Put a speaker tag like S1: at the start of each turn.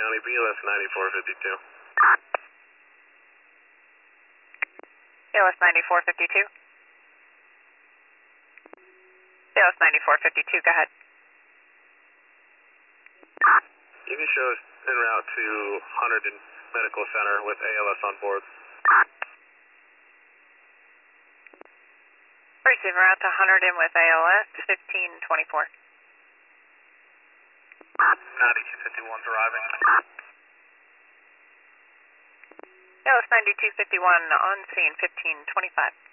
S1: County, BLS 9452.
S2: BLS 9452. BLS 9452, go ahead.
S1: You can show us en route to Hunterdon Medical Center with ALS on board.
S2: Receive route to Hunterdon with ALS 1524.
S1: 9251's arriving.
S2: ALS 9251 on scene 1525.